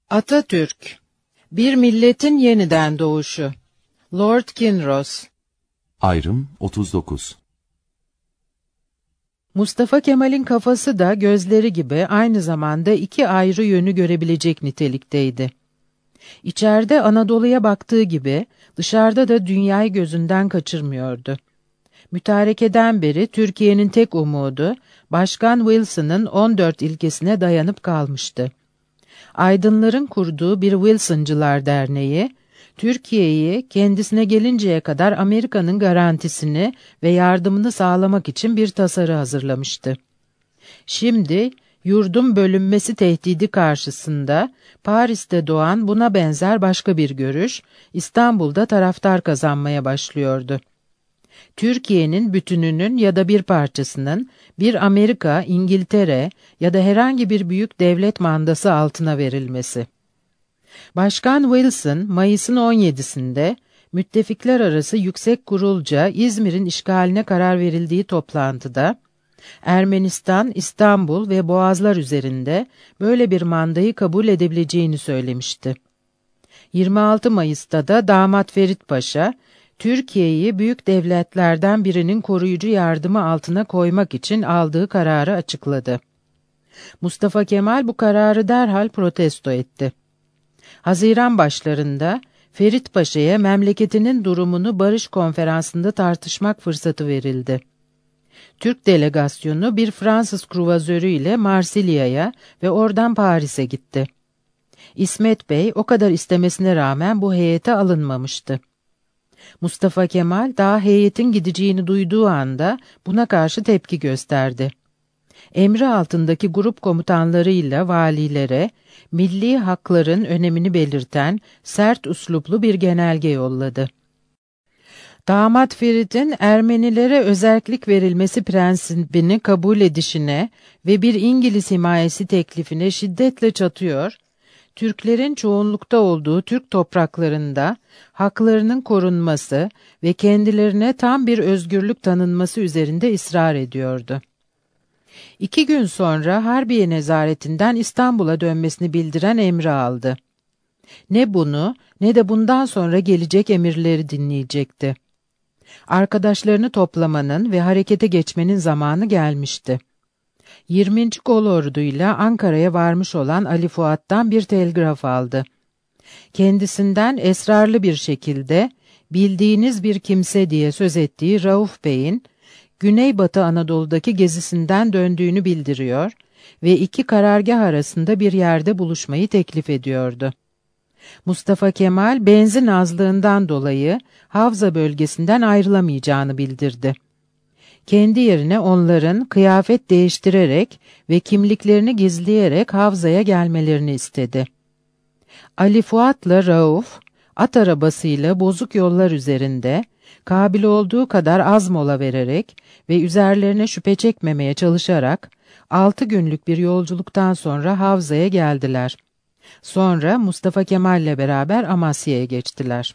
Atatürk, bir milletin yeniden doğuşu. Lord Kinross. Ayrım 39. Mustafa Kemal'in kafası da gözleri gibi aynı zamanda iki ayrı yönü görebilecek nitelikteydi. İçeride Anadolu'ya baktığı gibi dışarıda da dünyayı gözünden kaçırmıyordu. Mütarekeden beri Türkiye'nin tek umudu Başkan Wilson'ın 14 ilkesine dayanıp kalmıştı. Aydınların kurduğu bir Wilsoncılar Derneği, Türkiye'yi kendisine gelinceye kadar Amerika'nın garantisini ve yardımını sağlamak için bir tasarı hazırlamıştı. Şimdi yurdun bölünmesi tehdidi karşısında Paris'te doğan buna benzer başka bir görüş İstanbul'da taraftar kazanmaya başlıyordu. Türkiye'nin bütününün ya da bir parçasının bir Amerika, İngiltere ya da herhangi bir büyük devlet mandası altına verilmesi. Başkan Wilson, Mayıs'ın 17'sinde Müttefikler Arası Yüksek Kurulca İzmir'in işgaline karar verildiği toplantıda, Ermenistan, İstanbul ve Boğazlar üzerinde böyle bir mandayı kabul edebileceğini söylemişti. 26 Mayıs'ta da Damat Ferit Paşa, Türkiye'yi büyük devletlerden birinin koruyucu yardımı altına koymak için aldığı kararı açıkladı. Mustafa Kemal bu kararı derhal protesto etti. Haziran başlarında Ferit Paşa'ya memleketinin durumunu barış konferansında tartışmak fırsatı verildi. Türk delegasyonu bir Fransız kruvazörü ile Marsilya'ya ve oradan Paris'e gitti. İsmet Bey o kadar istemesine rağmen bu heyete alınmamıştı. Mustafa Kemal daha heyetin gideceğini duyduğu anda buna karşı tepki gösterdi. Emri altındaki grup komutanlarıyla valilere milli hakların önemini belirten sert üsluplu bir genelge yolladı. Damat Ferit'in Ermenilere özerklik verilmesi prensibini kabul edişine ve bir İngiliz himayesi teklifine şiddetle çatıyor, Türklerin çoğunlukta olduğu Türk topraklarında haklarının korunması ve kendilerine tam bir özgürlük tanınması üzerinde ısrar ediyordu. 2 gün sonra Harbiye nezaretinden İstanbul'a dönmesini bildiren emri aldı. Ne bunu ne de bundan sonra gelecek emirleri dinleyecekti. Arkadaşlarını toplamanın ve harekete geçmenin zamanı gelmişti. 20. Kolordu'yla Ankara'ya varmış olan Ali Fuat'tan bir telgraf aldı. Kendisinden esrarlı bir şekilde bildiğiniz bir kimse diye söz ettiği Rauf Bey'in Güneybatı Anadolu'daki gezisinden döndüğünü bildiriyor ve iki karargah arasında bir yerde buluşmayı teklif ediyordu. Mustafa Kemal benzin azlığından dolayı Havza bölgesinden ayrılamayacağını bildirdi. Kendi yerine onların kıyafet değiştirerek ve kimliklerini gizleyerek Havza'ya gelmelerini istedi. Ali Fuat'la Rauf, at arabasıyla bozuk yollar üzerinde, kabil olduğu kadar az mola vererek ve üzerlerine şüphe çekmemeye çalışarak 6 günlük bir yolculuktan sonra Havza'ya geldiler. Sonra Mustafa Kemal'le beraber Amasya'ya geçtiler.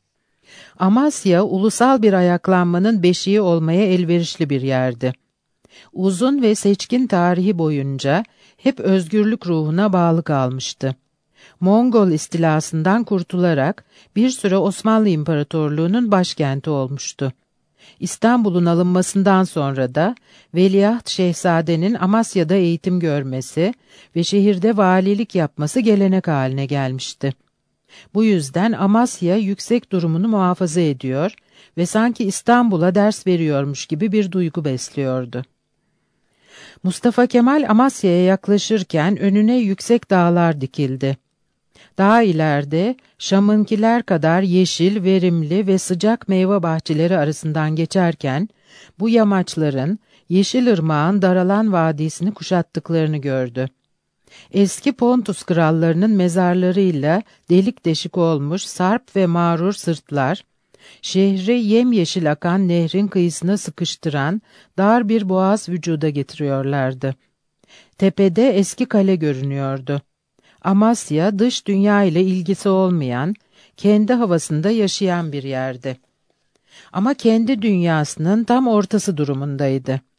Amasya, ulusal bir ayaklanmanın beşiği olmaya elverişli bir yerdi. Uzun ve seçkin tarihi boyunca hep özgürlük ruhuna bağlı kalmıştı. Mongol istilasından kurtularak bir süre Osmanlı İmparatorluğu'nun başkenti olmuştu. İstanbul'un alınmasından sonra da Veliaht Şehzade'nin Amasya'da eğitim görmesi ve şehirde valilik yapması gelenek haline gelmişti. Bu yüzden Amasya yüksek durumunu muhafaza ediyor ve sanki İstanbul'a ders veriyormuş gibi bir duygu besliyordu. Mustafa Kemal Amasya'ya yaklaşırken önüne yüksek dağlar dikildi. Daha ileride Şam'ınkiler kadar yeşil, verimli ve sıcak meyve bahçeleri arasından geçerken bu yamaçların Yeşilırmak'ın daralan vadisini kuşattıklarını gördü. Eski Pontus krallarının mezarlarıyla delik deşik olmuş sarp ve mağrur sırtlar, şehri yemyeşil akan nehrin kıyısına sıkıştıran dar bir boğaz vücuda getiriyorlardı. Tepede eski kale görünüyordu. Amasya, dış dünya ile ilgisi olmayan, kendi havasında yaşayan bir yerdi. Ama kendi dünyasının tam ortası durumundaydı.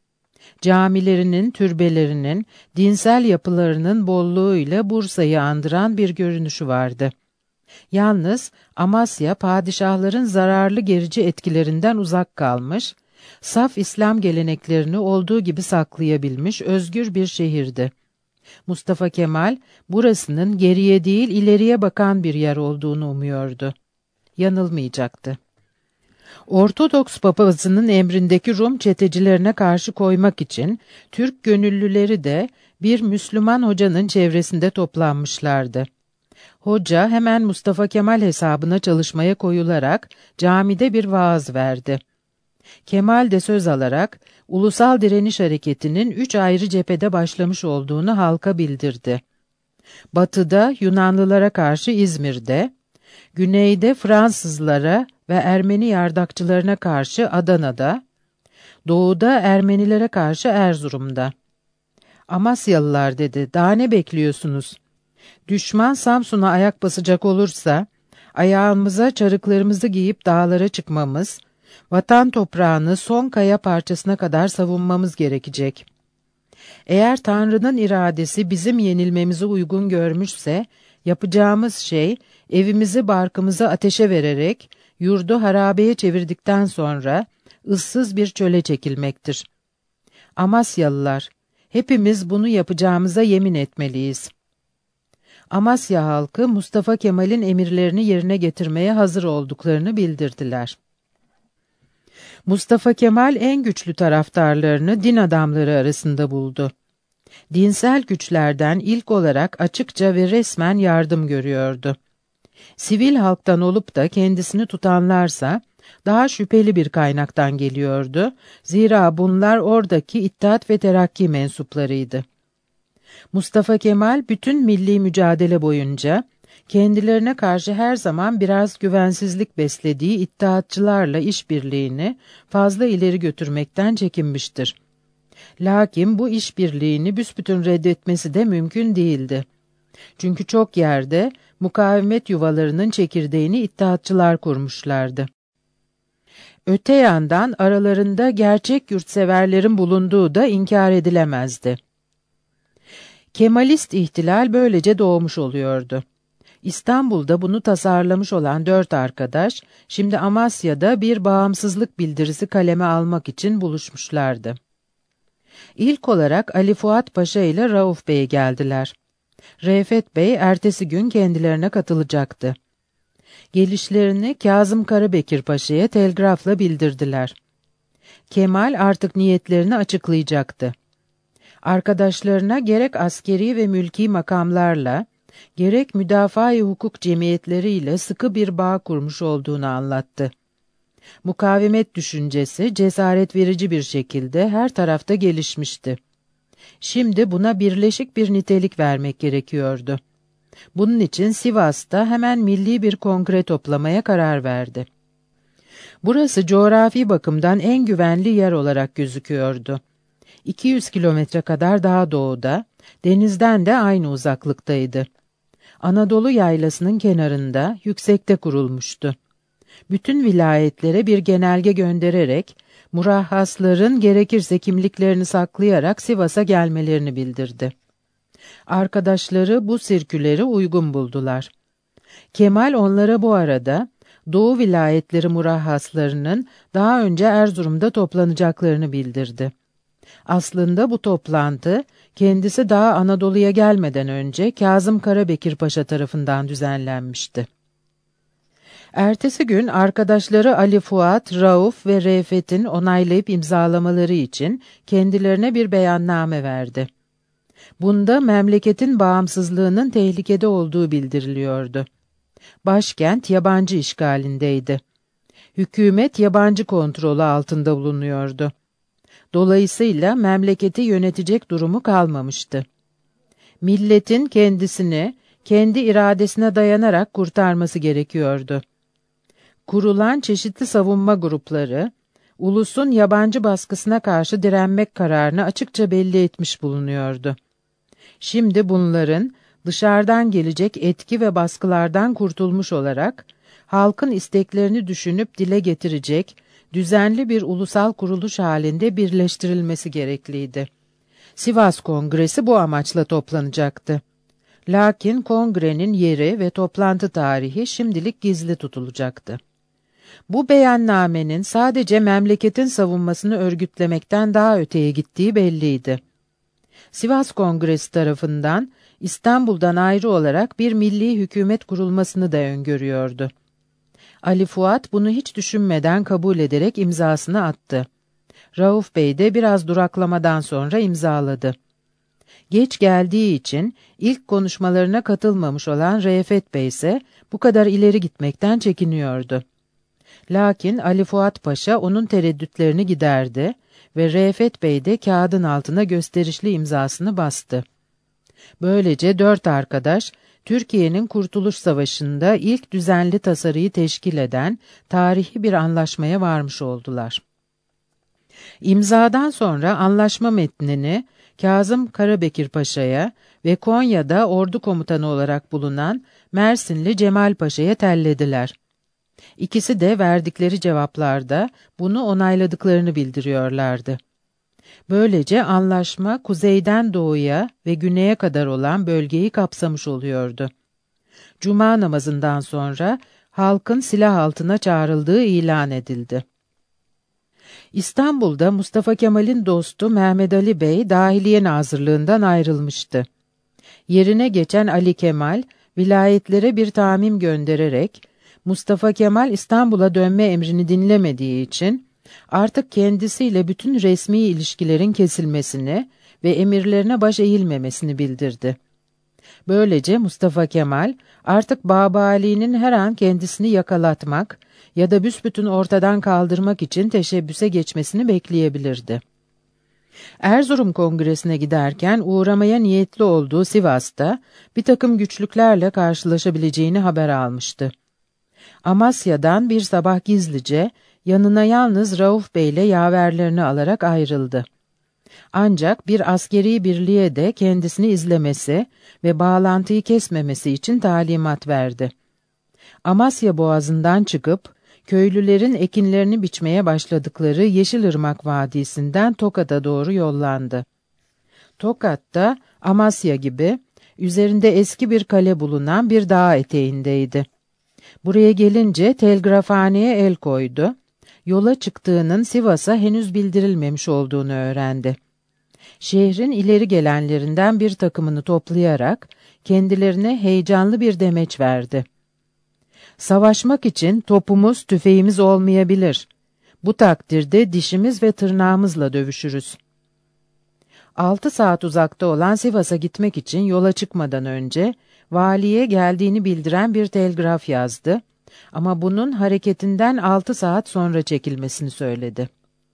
Camilerinin, türbelerinin, dinsel yapılarının bolluğuyla Bursa'yı andıran bir görünüşü vardı. Yalnız Amasya, padişahların zararlı gerici etkilerinden uzak kalmış, saf İslam geleneklerini olduğu gibi saklayabilmiş özgür bir şehirdi. Mustafa Kemal, burasının geriye değil ileriye bakan bir yer olduğunu umuyordu. Yanılmayacaktı. Ortodoks papazının emrindeki Rum çetecilerine karşı koymak için Türk gönüllüleri de bir Müslüman hocanın çevresinde toplanmışlardı. Hoca hemen Mustafa Kemal hesabına çalışmaya koyularak camide bir vaaz verdi. Kemal de söz alarak ulusal direniş hareketinin 3 ayrı cephede başlamış olduğunu halka bildirdi. Batıda Yunanlılara karşı İzmir'de, güneyde Fransızlara ve Ermeni yardakçılarına karşı Adana'da, doğuda Ermenilere karşı Erzurum'da. Amasyalılar dedi, daha ne bekliyorsunuz? Düşman Samsun'a ayak basacak olursa, ayağımıza çarıklarımızı giyip dağlara çıkmamız, vatan toprağını son kaya parçasına kadar savunmamız gerekecek. Eğer Tanrı'nın iradesi bizim yenilmemizi uygun görmüşse, yapacağımız şey, evimizi barkımızı ateşe vererek, yurdu harabeye çevirdikten sonra, ıssız bir çöle çekilmektir. Amasyalılar, hepimiz bunu yapacağımıza yemin etmeliyiz. Amasya halkı, Mustafa Kemal'in emirlerini yerine getirmeye hazır olduklarını bildirdiler. Mustafa Kemal en güçlü taraftarlarını din adamları arasında buldu. Dinsel güçlerden ilk olarak açıkça ve resmen yardım görüyordu. Sivil halktan olup da kendisini tutanlarsa daha şüpheli bir kaynaktan geliyordu. Zira bunlar oradaki İttihat ve Terakki mensuplarıydı. Mustafa Kemal bütün milli mücadele boyunca kendilerine karşı her zaman biraz güvensizlik beslediği İttihatçılarla işbirliğini fazla ileri götürmekten çekinmiştir. Lakin bu işbirliğini büsbütün reddetmesi de mümkün değildi. Çünkü çok yerde mukavemet yuvalarının çekirdeğini İttihatçılar kurmuşlardı. Öte yandan aralarında gerçek yurtseverlerin bulunduğu da inkar edilemezdi. Kemalist ihtilal böylece doğmuş oluyordu. İstanbul'da bunu tasarlamış olan 4 arkadaş, şimdi Amasya'da bir bağımsızlık bildirisi kaleme almak için buluşmuşlardı. İlk olarak Ali Fuat Paşa ile Rauf Bey geldiler. Reifet Bey ertesi gün kendilerine katılacaktı. Gelişlerini Kazım Karabekir Paşa'ya telgrafla bildirdiler. Kemal artık niyetlerini açıklayacaktı. Arkadaşlarına gerek askeri ve mülki makamlarla, gerek müdafaa-i hukuk cemiyetleriyle sıkı bir bağ kurmuş olduğunu anlattı. Mukavemet düşüncesi cesaret verici bir şekilde her tarafta gelişmişti. Şimdi buna birleşik bir nitelik vermek gerekiyordu. Bunun için Sivas'ta hemen milli bir kongre toplamaya karar verdi. Burası coğrafi bakımdan en güvenli yer olarak gözüküyordu. 200 kilometre kadar daha doğuda, denizden de aynı uzaklıktaydı. Anadolu yaylasının kenarında, yüksekte kurulmuştu. Bütün vilayetlere bir genelge göndererek, murahhasların gerekirse kimliklerini saklayarak Sivas'a gelmelerini bildirdi. Arkadaşları bu sirküleri uygun buldular. Kemal onlara bu arada, Doğu vilayetleri murahhaslarının daha önce Erzurum'da toplanacaklarını bildirdi. Aslında bu toplantı, kendisi daha Anadolu'ya gelmeden önce Kazım Karabekir Paşa tarafından düzenlenmişti. Ertesi gün arkadaşları Ali Fuat, Rauf ve Reifet'in onaylayıp imzalamaları için kendilerine bir beyanname verdi. Bunda memleketin bağımsızlığının tehlikede olduğu bildiriliyordu. Başkent yabancı işgalindeydi. Hükümet yabancı kontrolü altında bulunuyordu. Dolayısıyla memleketi yönetecek durumu kalmamıştı. Milletin kendisini, kendi iradesine dayanarak kurtarması gerekiyordu. Kurulan çeşitli savunma grupları, ulusun yabancı baskısına karşı direnmek kararını açıkça belli etmiş bulunuyordu. Şimdi bunların dışarıdan gelecek etki ve baskılardan kurtulmuş olarak, halkın isteklerini düşünüp dile getirecek, düzenli bir ulusal kuruluş halinde birleştirilmesi gerekliydi. Sivas Kongresi bu amaçla toplanacaktı. Lakin kongrenin yeri ve toplantı tarihi şimdilik gizli tutulacaktı. Bu beyannamenin sadece memleketin savunmasını örgütlemekten daha öteye gittiği belliydi. Sivas Kongresi tarafından İstanbul'dan ayrı olarak bir milli hükümet kurulmasını da öngörüyordu. Ali Fuat bunu hiç düşünmeden kabul ederek imzasını attı. Rauf Bey de biraz duraklamadan sonra imzaladı. Geç geldiği için ilk konuşmalarına katılmamış olan Reifet Bey ise bu kadar ileri gitmekten çekiniyordu. Lakin Ali Fuat Paşa onun tereddütlerini giderdi ve Reifet Bey de kağıdın altına gösterişli imzasını bastı. Böylece 4 arkadaş, Türkiye'nin Kurtuluş Savaşı'nda ilk düzenli tasarıyı teşkil eden tarihi bir anlaşmaya varmış oldular. İmzadan sonra anlaşma metnini Kazım Karabekir Paşa'ya ve Konya'da ordu komutanı olarak bulunan Mersinli Cemal Paşa'ya tellediler. İkisi de verdikleri cevaplarda bunu onayladıklarını bildiriyorlardı. Böylece anlaşma kuzeyden doğuya ve güneye kadar olan bölgeyi kapsamış oluyordu. Cuma namazından sonra halkın silah altına çağrıldığı ilan edildi. İstanbul'da Mustafa Kemal'in dostu Mehmet Ali Bey Dahiliye Nazırlığından ayrılmıştı. Yerine geçen Ali Kemal, vilayetlere bir tamim göndererek, Mustafa Kemal İstanbul'a dönme emrini dinlemediği için, artık kendisiyle bütün resmi ilişkilerin kesilmesini ve emirlerine baş eğilmemesini bildirdi. Böylece Mustafa Kemal, artık Babali'nin her an kendisini yakalatmak ya da büsbütün ortadan kaldırmak için teşebbüse geçmesini bekleyebilirdi. Erzurum Kongresi'ne giderken uğramaya niyetli olduğu Sivas'ta bir takım güçlüklerle karşılaşabileceğini haber almıştı. Amasya'dan bir sabah gizlice yanına yalnız Rauf Bey ile yaverlerini alarak ayrıldı. Ancak bir askeri birliğe de kendisini izlemesi ve bağlantıyı kesmemesi için talimat verdi. Amasya Boğazı'ndan çıkıp köylülerin ekinlerini biçmeye başladıkları Yeşilırmak Vadisi'nden Tokat'a doğru yollandı. Tokat'ta Amasya gibi üzerinde eski bir kale bulunan bir dağ eteğindeydi. Buraya gelince telgrafhaneye el koydu. Yola çıktığının Sivas'a henüz bildirilmemiş olduğunu öğrendi. Şehrin ileri gelenlerinden bir takımını toplayarak kendilerine heyecanlı bir demeç verdi. Savaşmak için topumuz, tüfeğimiz olmayabilir. Bu takdirde dişimiz ve tırnağımızla dövüşürüz. 6 saat uzakta olan Sivas'a gitmek için yola çıkmadan önce valiye geldiğini bildiren bir telgraf yazdı ama bunun hareketinden 6 saat sonra çekilmesini söyledi.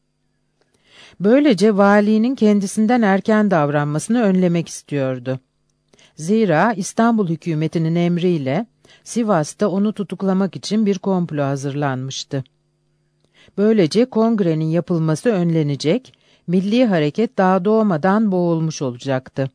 Böylece valinin kendisinden erken davranmasını önlemek istiyordu. Zira İstanbul hükümetinin emriyle Sivas'ta onu tutuklamak için bir komplo hazırlanmıştı. Böylece kongrenin yapılması önlenecek, milli hareket daha doğmadan boğulmuş olacaktı.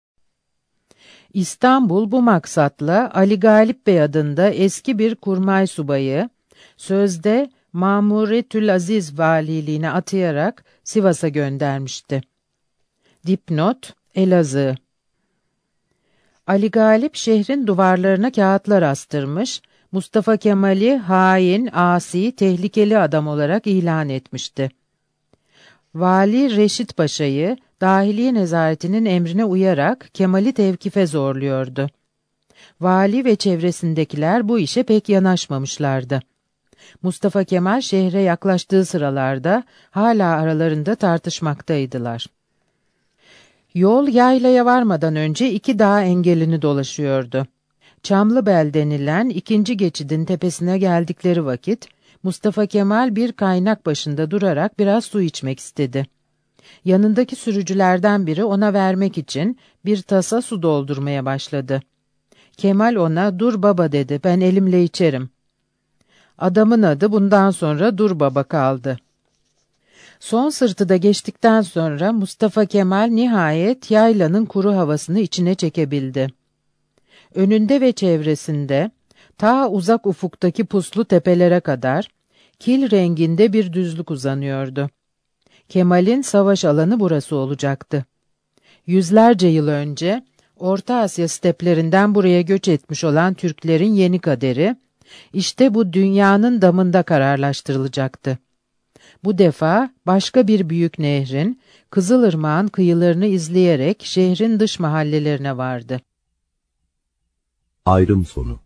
İstanbul bu maksatla Ali Galip Bey adında eski bir kurmay subayı, sözde Mamuretülaziz valiliğine atayarak Sivas'a göndermişti. Dipnot: Elazığ. Ali Galip şehrin duvarlarına kağıtlar astırmış, Mustafa Kemal'i hain, asi, tehlikeli adam olarak ilan etmişti. Vali Reşit Paşa'yı Dahiliye Nezaretinin emrine uyarak Kemal'i tevkife zorluyordu. Vali ve çevresindekiler bu işe pek yanaşmamışlardı. Mustafa Kemal şehre yaklaştığı sıralarda hala aralarında tartışmaktaydılar. Yol yaylaya varmadan önce 2 dağ engelini dolaşıyordu. Çamlıbel denilen 2. geçidin tepesine geldikleri vakit Mustafa Kemal bir kaynak başında durarak biraz su içmek istedi. Yanındaki sürücülerden biri ona vermek için bir tasa su doldurmaya başladı. Kemal ona "Dur baba" dedi, "ben elimle içerim." Adamın adı bundan sonra Dur Baba kaldı. Son sırtı da geçtikten sonra Mustafa Kemal nihayet yaylanın kuru havasını içine çekebildi. Önünde ve çevresinde ta uzak ufuktaki puslu tepelere kadar Kil renginde bir düzlük uzanıyordu. Kemal'in savaş alanı burası olacaktı. Yüzlerce yıl önce Orta Asya steplerinden buraya göç etmiş olan Türklerin yeni kaderi, işte bu dünyanın damında kararlaştırılacaktı. Bu defa başka bir büyük nehrin, Kızılırmak'ın kıyılarını izleyerek şehrin dış mahallelerine vardı. Ayrım sonu.